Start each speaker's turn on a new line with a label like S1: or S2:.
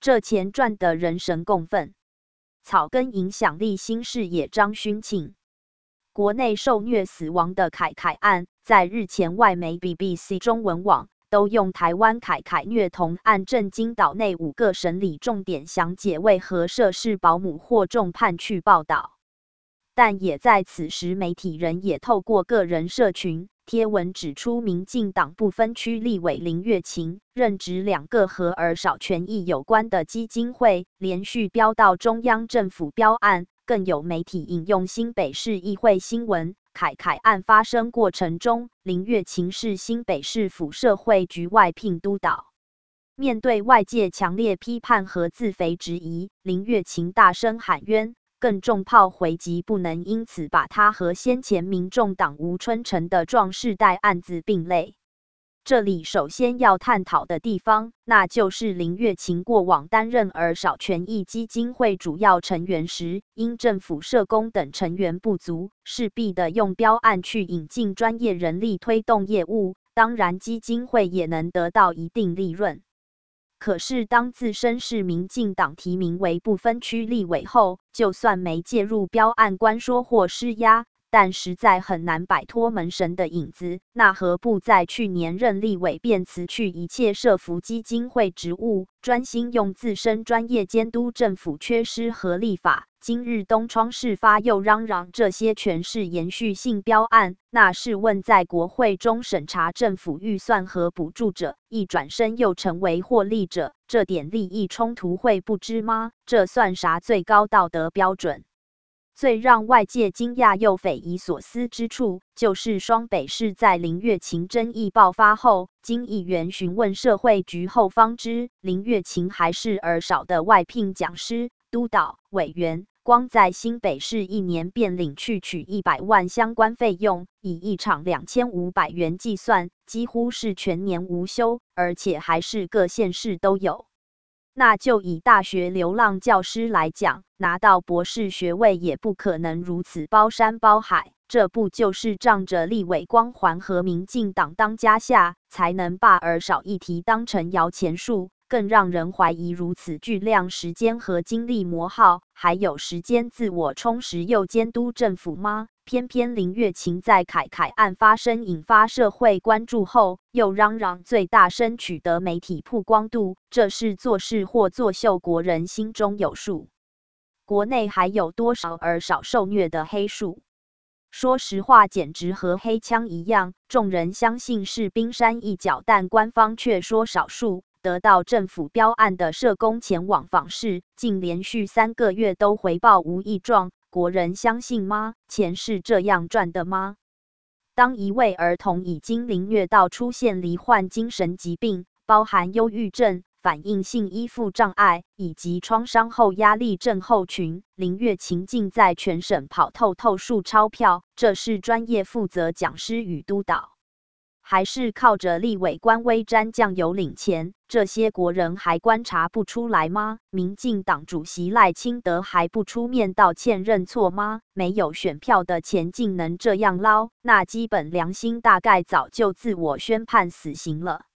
S1: 这钱赚得人神共愤。草根影响力新视野张勋庆。国内受虐死亡的凯凯案，在日前外媒 BBC 中文网都用台湾凯凯虐童案震惊岛内5个审理重点详解为何涉事保姆获重判去报道。但也在此时，媒体人也透过个人社群贴文指出，民进党不分区立委林月琴任职2个和儿少权益有关的基金会，连续标到中央政府标案。更有媒体引用新北市议会新闻，凯凯案发生过程中，林月琴是新北市府社会局外聘督导。面对外界强烈批判和自肥质疑，林月琴大声喊冤，更重炮回击不能因此把他和先前民众党吴春成的壮世代案子并类。这里首先要探讨的地方，那就是林月琴过往担任儿少权益基金会主要成员时，因政府社工等成员不足，势必的用标案去引进专业人力推动业务，当然基金会也能得到一定利润。可是当自身是民进党提名为不分区立委后，就算没介入标案关说或施压，但实在很难摆脱门神的影子，那何不在去年任立委便辞去一切社福基金会职务，专心用自身专业监督政府缺失和立法？今日东窗事发又嚷嚷这些全是延续性标案，那试问在国会中审查政府预算和补助者，一转身又成为获利者，这点利益冲突会不知吗？这算啥最高道德标准？最让外界惊讶又匪夷所思之处，就是双北市在林月琴争议爆发后，经议员询问社会局后方知，林月琴还是儿少的外聘讲师、督导、委员，光在新北市1年便领取100万相关费用，以一场2500元计算，几乎是全年无休，而且还是各县市都有。那就以大学流浪教师来讲，拿到博士学位也不可能如此包山包海，这不就是仗着立委光环和民进党当家下，才能把儿少议题当成摇钱树？更让人怀疑，如此巨量时间和精力磨耗，还有时间自我充实又监督政府吗？偏偏林月琴在凯凯案发生引发社会关注后，又嚷嚷最大声取得媒体曝光度，这是做事或作秀，国人心中有数。国内还有多少儿少受虐的黑数？说实话，简直和黑枪一样，众人相信是冰山一角，但官方却说少数。得到政府标案的社工前往访视，竟连续3个月都回报无异状，国人相信吗？钱是这样赚的吗？当一位儿童已经凌虐到出现罹患精神疾病，包含忧郁症、反应性依附障碍以及创伤后压力症候群，林月琴竟在全省跑透数钞票，这是专业负责讲师与督导，还是靠着立委官威沾酱油领钱？这些国人还观察不出来吗？民进党主席赖清德还不出面道歉认错吗？没有选票的钱竟能这样捞，那基本良心大概早就自我宣判死刑了。